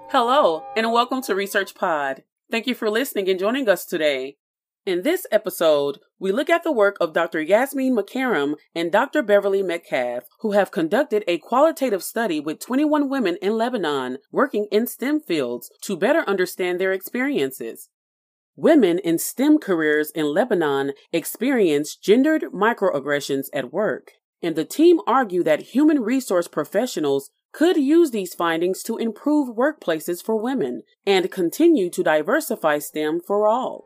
Hello, and welcome to Research Pod. Thank you for listening and joining us today. In this episode, we look at the work of Dr. Yasmeen McKerram and Dr. Beverly Metcalf, who have conducted a qualitative study with 21 women in Lebanon working in STEM fields to better understand their experiences. Women in STEM careers in Lebanon experience gendered microaggressions at work, and the team argue that human resource professionals could use these findings to improve workplaces for women and continue to diversify STEM for all.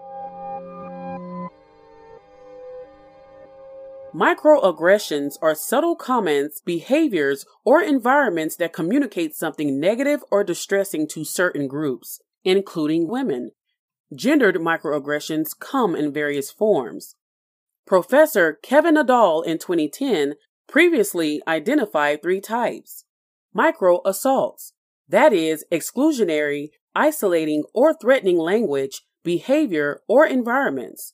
Microaggressions are subtle comments, behaviors, or environments that communicate something negative or distressing to certain groups, including women. Gendered microaggressions come in various forms. Professor Kevin Nadal in 2010 previously identified 3 types. Microassaults, that is, exclusionary, isolating, or threatening language, behavior, or environments.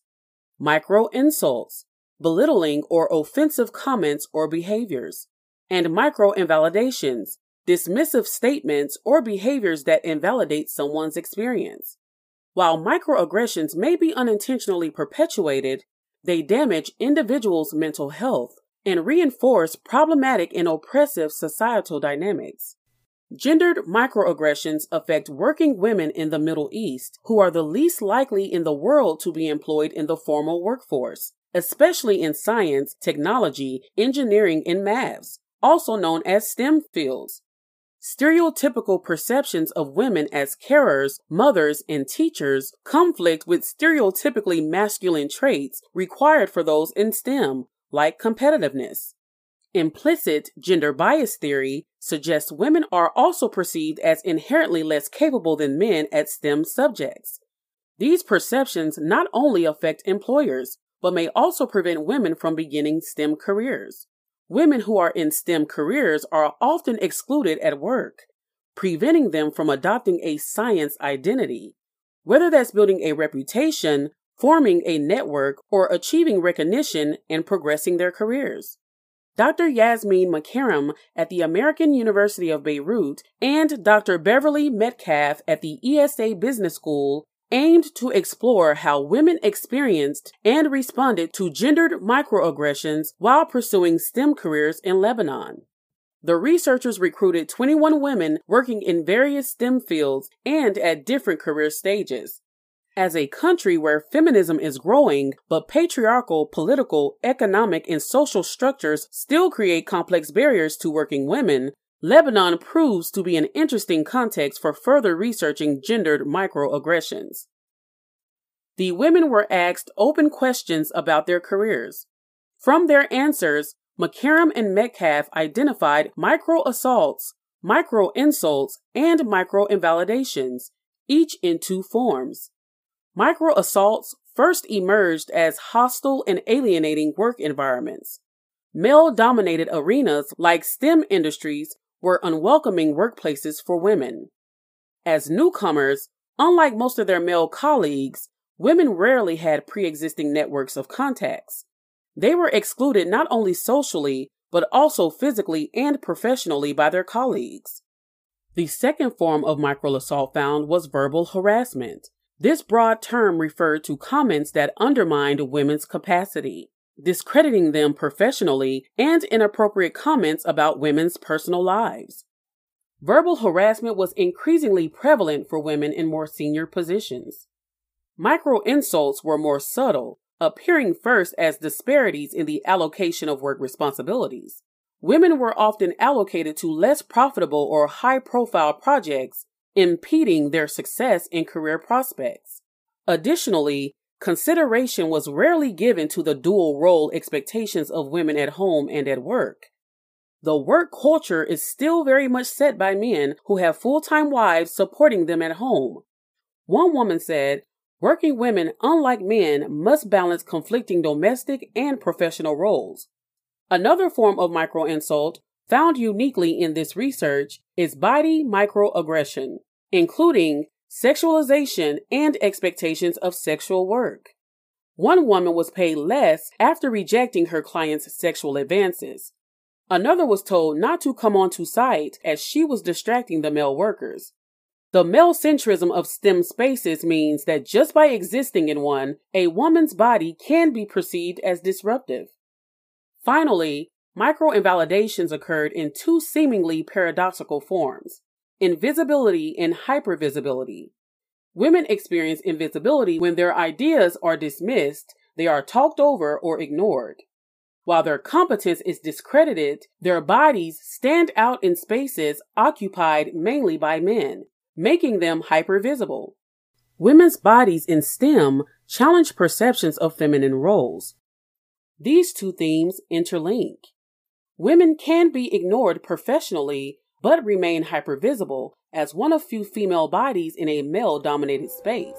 Microinsults, belittling or offensive comments or behaviors. And microinvalidations, dismissive statements or behaviors that invalidate someone's experience. While microaggressions may be unintentionally perpetuated, they damage individuals' mental health and reinforce problematic and oppressive societal dynamics. Gendered microaggressions affect working women in the Middle East, who are the least likely in the world to be employed in the formal workforce, especially in science, technology, engineering, and maths, also known as STEM fields. Stereotypical perceptions of women as carers, mothers, and teachers conflict with stereotypically masculine traits required for those in STEM, like competitiveness. Implicit gender bias theory suggests women are also perceived as inherently less capable than men at STEM subjects. These perceptions not only affect employers, but may also prevent women from beginning STEM careers. Women who are in STEM careers are often excluded at work, preventing them from adopting a science identity, whether that's building a reputation, forming a network, or achieving recognition and progressing their careers. Dr. Yasmeen McKerram at the American University of Beirut and Dr. Beverly Metcalf at the ESA Business School aimed to explore how women experienced and responded to gendered microaggressions while pursuing STEM careers in Lebanon. The researchers recruited 21 women working in various STEM fields and at different career stages. As a country where feminism is growing, but patriarchal, political, economic, and social structures still create complex barriers to working women, Lebanon proves to be an interesting context for further researching gendered microaggressions. The women were asked open questions about their careers. From their answers, McKerram and Metcalf identified microassaults, microinsults, and microinvalidations, each in 2 forms. Microassaults first emerged as hostile and alienating work environments. Male-dominated arenas like STEM industries were unwelcoming workplaces for women. As newcomers, unlike most of their male colleagues, women rarely had pre-existing networks of contacts. They were excluded not only socially, but also physically and professionally by their colleagues. The second form of microassault found was verbal harassment. This broad term referred to comments that undermined women's capacity, discrediting them professionally, and inappropriate comments about women's personal lives. Verbal harassment was increasingly prevalent for women in more senior positions. Microinsults were more subtle, appearing first as disparities in the allocation of work responsibilities. Women were often allocated to less profitable or high-profile projects, impeding their success in career prospects. Additionally, consideration was rarely given to the dual role expectations of women at home and at work. The work culture is still very much set by men who have full-time wives supporting them at home. One woman said, "Working women, unlike men, must balance conflicting domestic and professional roles." Another form of microinsult, found uniquely in this research, is body microaggression, including sexualization and expectations of sexual work. One woman was paid less after rejecting her client's sexual advances. Another was told not to come onto site as she was distracting the male workers. The male-centrism of STEM spaces means that just by existing in one, a woman's body can be perceived as disruptive. Finally, microinvalidations occurred in two seemingly paradoxical forms: invisibility and hypervisibility. Women experience invisibility when their ideas are dismissed, they are talked over or ignored. While their competence is discredited, their bodies stand out in spaces occupied mainly by men, making them hypervisible. Women's bodies in STEM challenge perceptions of feminine roles. These two themes interlink. Women can be ignored professionally, but remain hypervisible as one of few female bodies in a male-dominated space.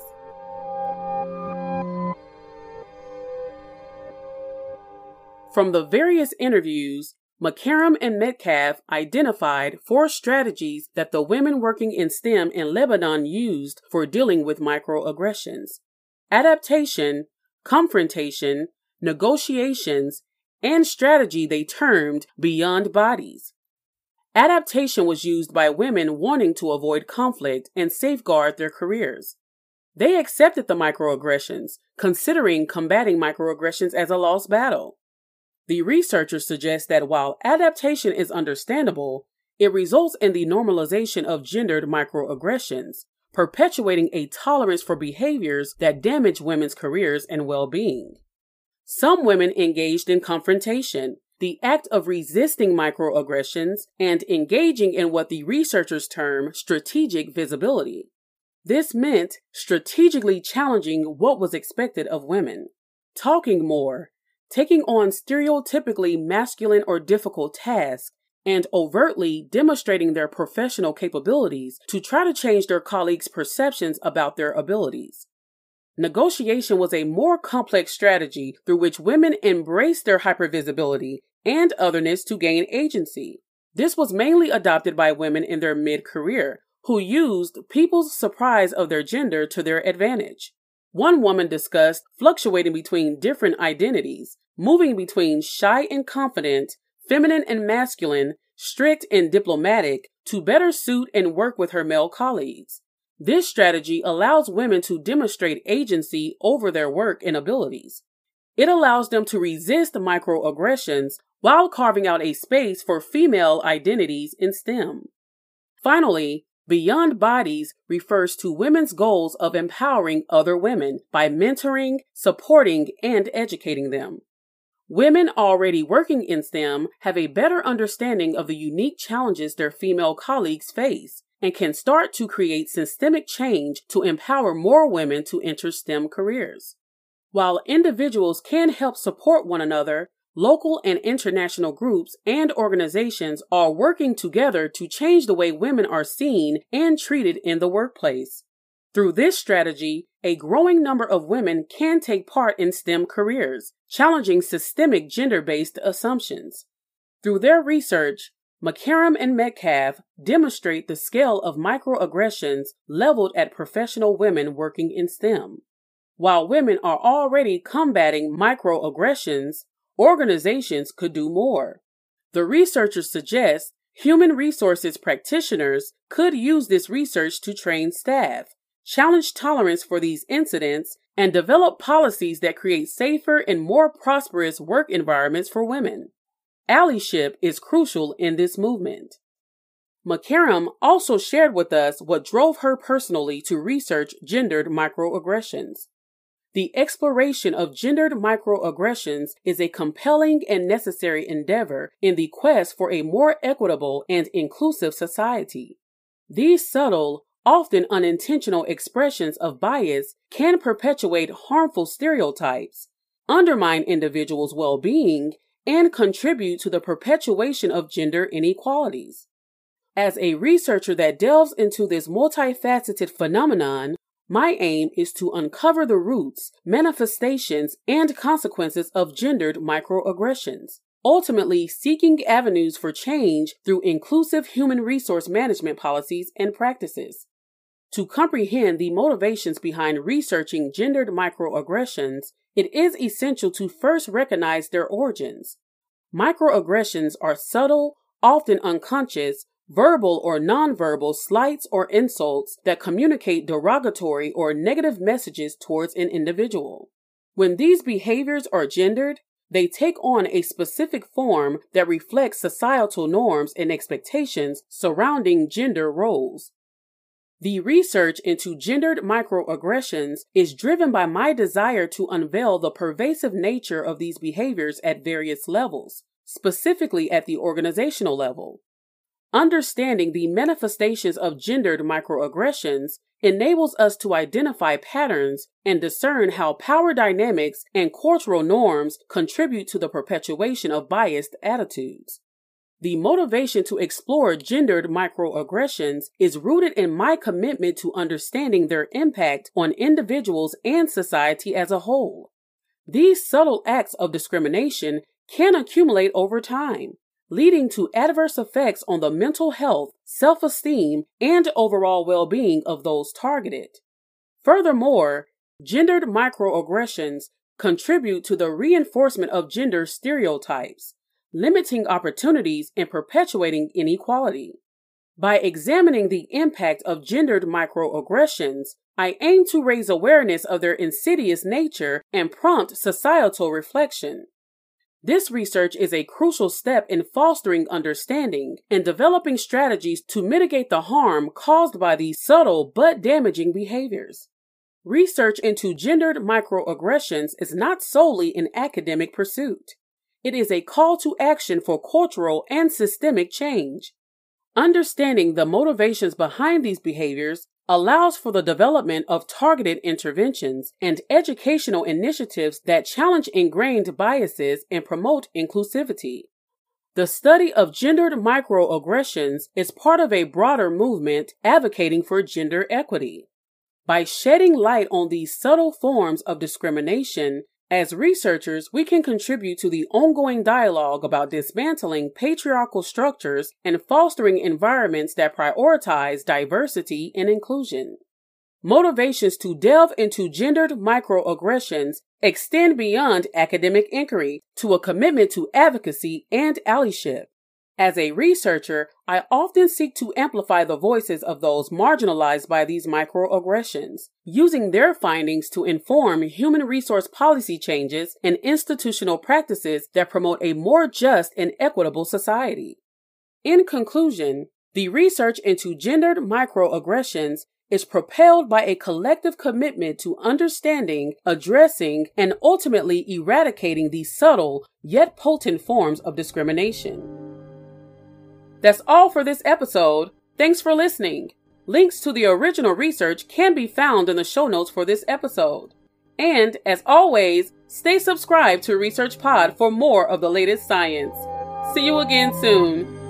From the various interviews, McCarrum and Metcalf identified 4 strategies that the women working in STEM in Lebanon used for dealing with microaggressions: adaptation, confrontation, negotiations, and strategy they termed beyond bodies. Adaptation was used by women wanting to avoid conflict and safeguard their careers. They accepted the microaggressions, considering combating microaggressions as a lost battle. The researchers suggest that while adaptation is understandable, it results in the normalization of gendered microaggressions, perpetuating a tolerance for behaviors that damage women's careers and well-being. Some women engaged in confrontation, the act of resisting microaggressions and engaging in what the researchers term strategic visibility. This meant strategically challenging what was expected of women, talking more, taking on stereotypically masculine or difficult tasks, and overtly demonstrating their professional capabilities to try to change their colleagues' perceptions about their abilities. Negotiation was a more complex strategy through which women embraced their hypervisibility and otherness to gain agency. This was mainly adopted by women in their mid-career, who used people's surprise of their gender to their advantage. One woman discussed fluctuating between different identities, moving between shy and confident, feminine and masculine, strict and diplomatic, to better suit and work with her male colleagues. This strategy allows women to demonstrate agency over their work and abilities. It allows them to resist microaggressions while carving out a space for female identities in STEM. Finally, beyond bodies refers to women's goals of empowering other women by mentoring, supporting, and educating them. Women already working in STEM have a better understanding of the unique challenges their female colleagues face and can start to create systemic change to empower more women to enter STEM careers. While individuals can help support one another, local and international groups and organizations are working together to change the way women are seen and treated in the workplace. Through this strategy, a growing number of women can take part in STEM careers, challenging systemic gender-based assumptions. Through their research, McCarrum and Metcalf demonstrate the scale of microaggressions leveled at professional women working in STEM. While women are already combating microaggressions, organizations could do more. The researchers suggest human resources practitioners could use this research to train staff, challenge tolerance for these incidents, and develop policies that create safer and more prosperous work environments for women. Allyship is crucial in this movement. McCarrum also shared with us what drove her personally to research gendered microaggressions. The exploration of gendered microaggressions is a compelling and necessary endeavor in the quest for a more equitable and inclusive society. These subtle, often unintentional expressions of bias can perpetuate harmful stereotypes, undermine individuals' well-being, and contribute to the perpetuation of gender inequalities. As a researcher that delves into this multifaceted phenomenon, my aim is to uncover the roots, manifestations, and consequences of gendered microaggressions, ultimately seeking avenues for change through inclusive human resource management policies and practices. To comprehend the motivations behind researching gendered microaggressions, it is essential to first recognize their origins. Microaggressions are subtle, often unconscious, verbal or nonverbal slights or insults that communicate derogatory or negative messages towards an individual. When these behaviors are gendered, they take on a specific form that reflects societal norms and expectations surrounding gender roles. The research into gendered microaggressions is driven by my desire to unveil the pervasive nature of these behaviors at various levels, specifically at the organizational level. Understanding the manifestations of gendered microaggressions enables us to identify patterns and discern how power dynamics and cultural norms contribute to the perpetuation of biased attitudes. The motivation to explore gendered microaggressions is rooted in my commitment to understanding their impact on individuals and society as a whole. These subtle acts of discrimination can accumulate over time, leading to adverse effects on the mental health, self-esteem, and overall well-being of those targeted. Furthermore, gendered microaggressions contribute to the reinforcement of gender stereotypes, limiting opportunities and perpetuating inequality. By examining the impact of gendered microaggressions, I aim to raise awareness of their insidious nature and prompt societal reflection. This research is a crucial step in fostering understanding and developing strategies to mitigate the harm caused by these subtle but damaging behaviors. Research into gendered microaggressions is not solely an academic pursuit. It is a call to action for cultural and systemic change. Understanding the motivations behind these behaviors allows for the development of targeted interventions and educational initiatives that challenge ingrained biases and promote inclusivity. The study of gendered microaggressions is part of a broader movement advocating for gender equity. By shedding light on these subtle forms of discrimination, as researchers, we can contribute to the ongoing dialogue about dismantling patriarchal structures and fostering environments that prioritize diversity and inclusion. Motivations to delve into gendered microaggressions extend beyond academic inquiry to a commitment to advocacy and allyship. As a researcher, I often seek to amplify the voices of those marginalized by these microaggressions, using their findings to inform human resource policy changes and institutional practices that promote a more just and equitable society. In conclusion, the research into gendered microaggressions is propelled by a collective commitment to understanding, addressing, and ultimately eradicating these subtle yet potent forms of discrimination. That's all for this episode. Thanks for listening. Links to the original research can be found in the show notes for this episode. And, as always, stay subscribed to Research Pod for more of the latest science. See you again soon.